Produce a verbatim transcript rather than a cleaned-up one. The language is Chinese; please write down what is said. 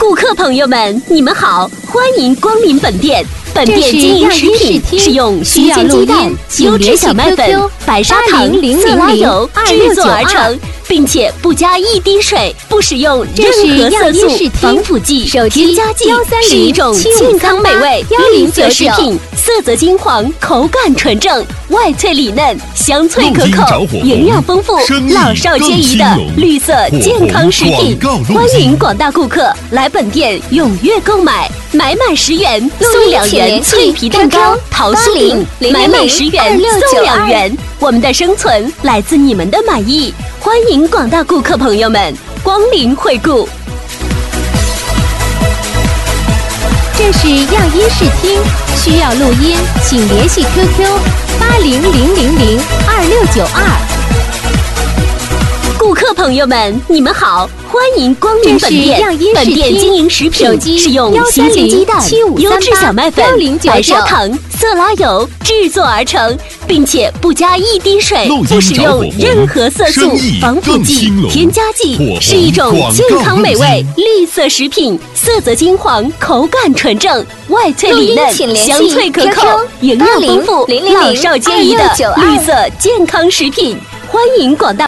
顾客朋友们，你们好，欢迎光临本店。本店经营食品是用新鲜鸡蛋、优质小麦粉、白砂糖、色拉油制作而成，并且不加一滴水，不使用任何色素、防腐剂、添加剂，是一种健康美味绿色食品，色泽金黄，口感纯正，外脆里嫩，香脆可口，营养丰富，老少皆宜的绿色健康食品。欢迎广大顾客来本店踊跃购买，买满十元送两元脆皮蛋糕、桃酥饼，买满十元送两元。我们的生存来自你们的满意，欢迎广大顾客朋友们光临惠顾。 这是样音视听，需要录音，请联系 Q Q 八零零零零二六九二。 顾客朋友们，你们好，欢迎光临本店。本店经营食品是用新鲜鸡蛋、优质小麦粉、白砂糖、色拉油制作而成，并且不加一滴水，不使用任何色素、防腐剂、添加剂，是一种健康美味绿色食品，色泽金黄，口感纯正，外脆里嫩，香脆可口，营养丰富，老少皆宜的绿色健康食品。欢迎广大